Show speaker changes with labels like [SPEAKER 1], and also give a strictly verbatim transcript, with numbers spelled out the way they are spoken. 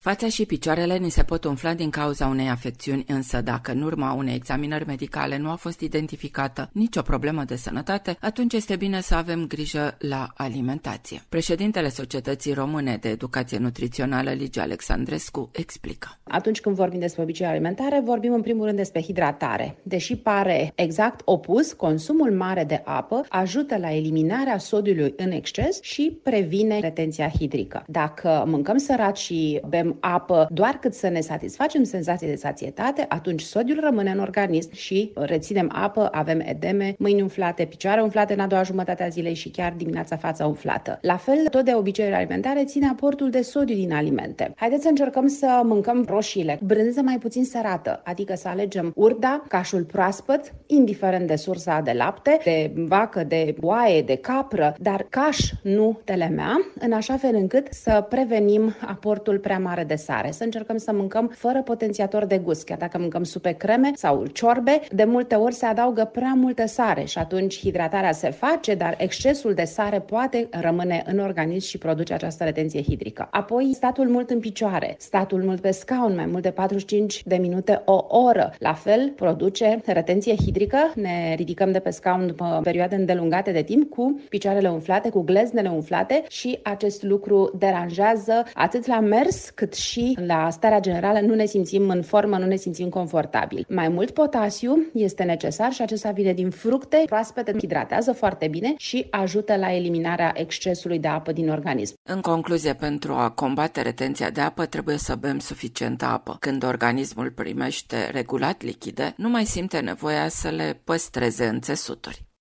[SPEAKER 1] Fața și picioarele ni se pot umfla din cauza unei afecțiuni, însă dacă în urma unei examinări medicale nu a fost identificată nicio problemă de sănătate, atunci este bine să avem grijă la alimentație. Președintele Societății Române de Educație Nutrițională, Ligia Alexandrescu, explică.
[SPEAKER 2] Atunci când vorbim despre obiceiuri alimentare, vorbim în primul rând despre hidratare. Deși pare exact opus, consumul mare de apă ajută la eliminarea sodiului în exces și previne retenția hidrică. Dacă mâncăm sărat și bem apă doar cât să ne satisfacem senzații de sațietate, atunci sodiul rămâne în organism și reținem apă, avem edeme, mâini umflate, picioare umflate în a doua jumătate a zilei și chiar dimineața fața umflată. La fel, tot de obiceiuri alimentare ține aportul de sodiu din alimente. Haideți să încercăm să mâncăm roșiile, brânză mai puțin sărată, adică să alegem urda, cașul proaspăt, indiferent de sursa de lapte, de vacă, de oaie, de capră, dar caș, nu telemea, în așa fel încât să prevenim aportul prea mare de sare. Să încercăm să mâncăm fără potențiator de gust. Chiar dacă mâncăm supe creme sau ciorbe, de multe ori se adaugă prea multă sare și atunci hidratarea se face, dar excesul de sare poate rămâne în organism și produce această retenție hidrică. Apoi, statul mult în picioare, statul mult pe scaun, mai mult de patruzeci și cinci de minute, o oră. La fel, produce retenție hidrică. Ne ridicăm de pe scaun după perioade îndelungate de timp cu picioarele umflate, cu gleznele umflate și acest lucru deranjează atât la mers cât și la starea generală, nu ne simțim în formă, nu ne simțim confortabil. Mai mult potasiu este necesar și acesta vine din fructe proaspete, hidratează foarte bine și ajută la eliminarea excesului de apă din organism.
[SPEAKER 1] În concluzie, pentru a combate retenția de apă, trebuie să bem suficientă apă. Când organismul primește regulat lichide, nu mai simte nevoia să le păstreze în țesuturi.